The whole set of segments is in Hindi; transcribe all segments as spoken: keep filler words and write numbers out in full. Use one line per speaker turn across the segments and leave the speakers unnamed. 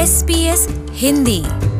S B S Hindi.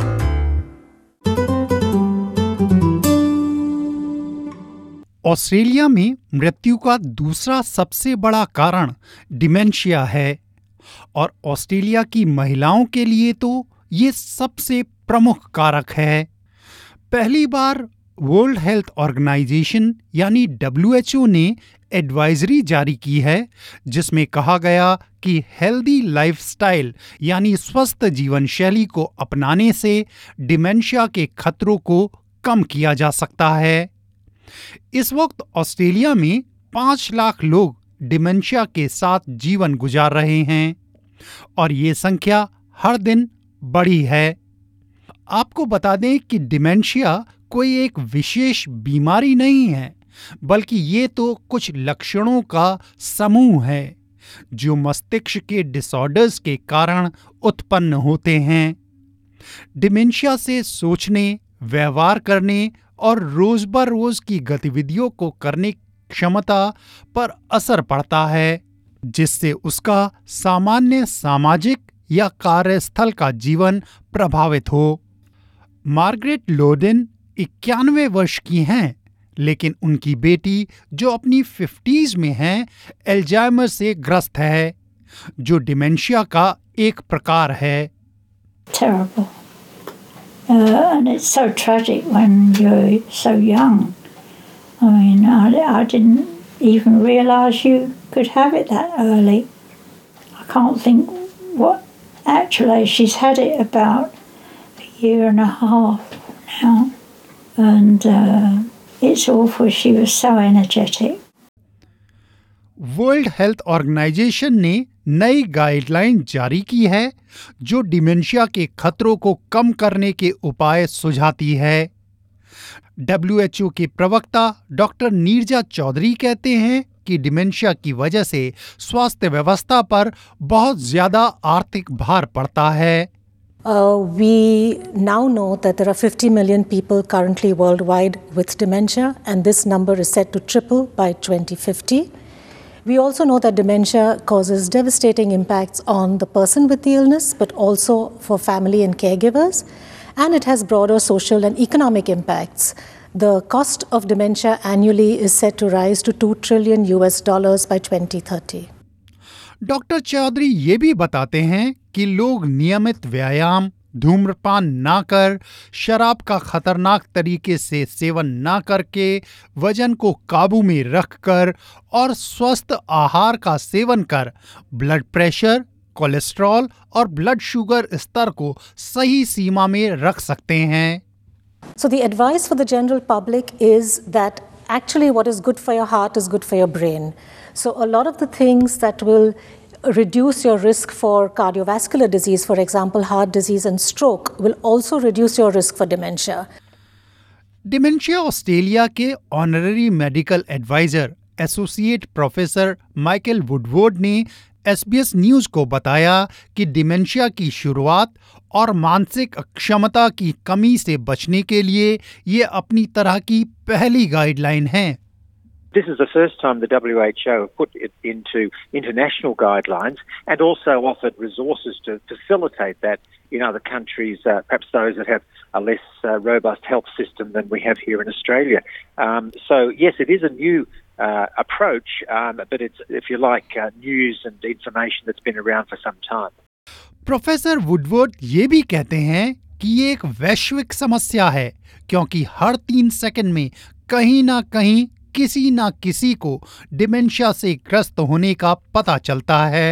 Australia में मृत्यु का दूसरा सबसे बड़ा कारण डिमेंशिया है और ऑस्ट्रेलिया की महिलाओं के लिए तो ये सबसे प्रमुख कारक है। पहली बार वर्ल्ड हेल्थ ऑर्गेनाइजेशन यानी डब्ल्यू एच ओ ने एडवाइजरी जारी की है जिसमें कहा गया कि हेल्दी लाइफस्टाइल यानी स्वस्थ जीवन शैली को अपनाने से डिमेंशिया के खतरों को कम किया जा सकता है। इस वक्त ऑस्ट्रेलिया में पाँच लाख लोग डिमेंशिया के साथ जीवन गुजार रहे हैं और ये संख्या हर दिन बढ़ी है। आपको बता दें कि डिमेंशिया कोई एक विशेष बीमारी नहीं है, बल्कि ये तो कुछ लक्षणों का समूह है जो मस्तिष्क के डिसऑर्डर्स के कारण उत्पन्न होते हैं। डिमेंशिया से सोचने, व्यवहार करने और रोज-ब-रोज की गतिविधियों को करने की क्षमता पर असर पड़ता है, जिससे उसका सामान्य सामाजिक या कार्यस्थल का जीवन प्रभावित हो। मार्गरेट लोडेन इक्यानवे वर्ष की हैं, लेकिन उनकी बेटी जो अपनी फिफ्टीज में है एल्जाइमर से ग्रस्त है, जो डिमेंशिया का एक प्रकार है।
Terrible. Uh, and it's so tragic when you're so young. I mean, I, I didn't even realise you could have it that early. I can't think what actually she's had it about a year and a half now, and uh, it's awful. She was so energetic.
World Health Organization ने नई गाइडलाइन जारी की है जो डिमेंशिया के खतरों को कम करने के उपाय सुझाती है। डब्ल्यू एच ओ के प्रवक्ता डॉक्टर नीरजा चौधरी कहते हैं कि डिमेंशिया की वजह से स्वास्थ्य व्यवस्था पर बहुत ज्यादा आर्थिक भार पड़ता है।
Uh, we now know that there are fifty million people currently worldwide with dementia, and this number is set to triple by twenty fifty. We also know that dementia causes devastating impacts on the person with the illness, but also for family and caregivers, and it has broader social and economic impacts. The cost of dementia annually is set to rise to two trillion U S dollars by twenty thirty.
Doctor Chaudhary ये भी बताते हैं कि लोग नियमित व्यायाम, धूम्रपान ना कर, शराब का खतरनाक तरीके से सेवन ना करके, वजन को काबू में रखकर और स्वस्थ आहार का सेवन कर ब्लड प्रेशर, कोलेस्ट्रॉल और ब्लड शुगर स्तर को सही सीमा में रख सकते हैं।
So the advice for the general public is that actually what is good for your heart is good for your brain. So a lot of the things that will reduce your risk for cardiovascular disease, for example, heart disease and stroke, will also reduce your risk for dementia.
Dementia Australia के honorary medical adviser associate professor Michael Woodward ने एस बी एस न्यूज को बताया कि डिमेंशिया की शुरुआत और मानसिक अक्षमता की कमी से बचने के लिए ये अपनी तरह की पहली गाइडलाइन है।
This is the first time the W H O have put it into international guidelines and also offered resources to facilitate that in other countries, uh, perhaps those that have a less uh, robust health system than we have here in Australia. Um, so, yes, it is a new uh, approach, um, but it's, if you like, uh, news and information that's been around for some time.
Professor Woodward ये भी कहते हैं कि ये एक वैश्विक समस्या है क्योंकि हर तीन सेकंड में कहीं ना कहीं किसी ना किसी को डिमेंशिया से ग्रस्त होने का पता चलता है।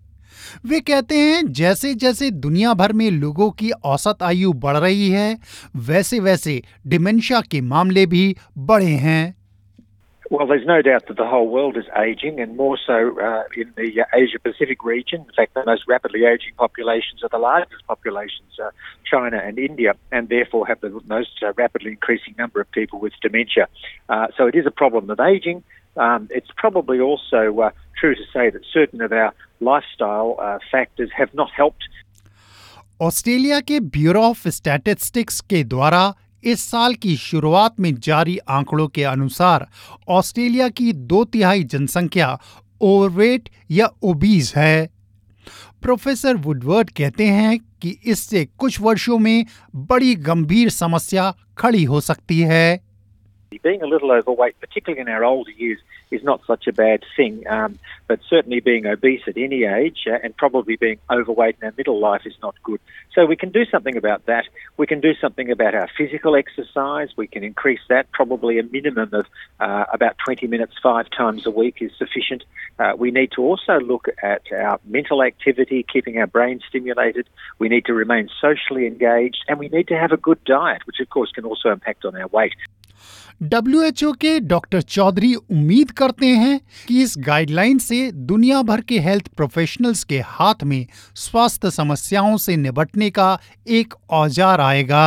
वे कहते हैं जैसे जैसे दुनिया भर में लोगों की औसत आयु बढ़ रही है, वैसे वैसे डिमेंशिया के मामले भी बढ़े हैं।
Well, there's no doubt that the whole world is aging, and more so uh, in the uh, Asia-Pacific region. In fact, the most rapidly aging populations are the largest populations, uh, China and India, and therefore have the most uh, rapidly increasing number of people with dementia. Uh, so it is a problem of aging. Um, it's probably also uh, true to say that certain of our lifestyle uh, factors have not helped.
Australia के ब्यूरो ऑफ स्टैटिस्टिक्स के द्वारा इस साल की शुरुआत में जारी आंकड़ों के अनुसार ऑस्ट्रेलिया की दो तिहाई जनसंख्या ओवरवेट या ओबीज है। प्रोफेसर वुडवर्ड कहते हैं कि इससे कुछ वर्षों में बड़ी गंभीर समस्या खड़ी हो सकती है।
Being a little overweight, particularly in our older years, is not such a bad thing, um, but certainly being obese at any age uh, and probably being overweight in our middle life is not good. So we can do something about that. We can do something about our physical exercise. We can increase that. Probably a minimum of uh, about twenty minutes five times a week is sufficient. Uh, we need to also look at our mental activity, keeping our brain stimulated. We need to remain socially engaged, and we need to have a good diet, which of course can also impact on our weight.
W H O के डॉक्टर चौधरी उम्मीद करते हैं कि इस गाइडलाइन से दुनिया भर के हेल्थ प्रोफेशनल्स के हाथ में स्वास्थ्य समस्याओं से निपटने का एक औजार आएगा।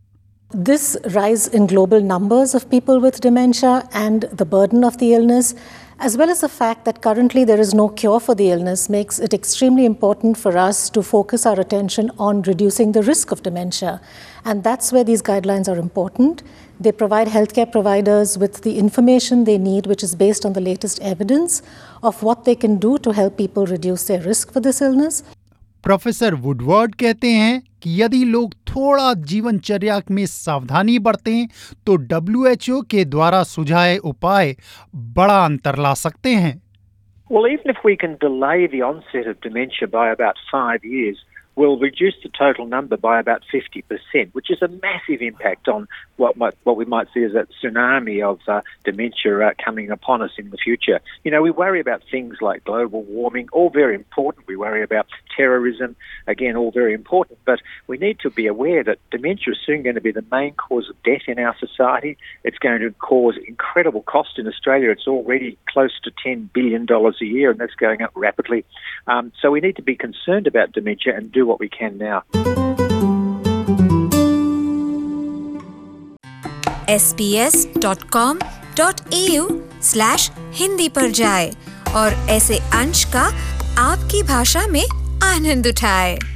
This rise in global numbers of people with dementia and the burden of the illness, as well as the fact that currently there is no cure for the illness, makes it extremely important for us to focus our attention on reducing the risk of dementia. And that's where these guidelines are important. They provide healthcare providers with the information they need, which is based on the latest evidence of what they can do to help people reduce their risk for this illness.
Professor Woodward कहते हैं कि यदि लोग थोड़ा जीवनचर्या में सावधानी बरतें तो डब्ल्यू एच ओ के द्वारा सुझाए उपाय बड़ा अंतर ला सकते हैं।
Well, even if we can delay the onset of dementia by about five years, we'll reduce the total number by about fifty percent, which is a massive impact on what might, what we might see as a tsunami of uh, dementia uh, coming upon us in the future. You know, we worry about things like global warming, all very important. We worry about terrorism, again, all very important. But we need to be aware that dementia is soon going to be the main cause of death in our society. It's going to cause incredible cost in Australia. It's already close to ten billion dollars a year, and that's going up rapidly. Um, so we need to be concerned about dementia and do what we can now.
S B S dot com dot A U slash Hindi पर जाए और ऐसे अंश का आपकी भाषा में आनंद उठाए।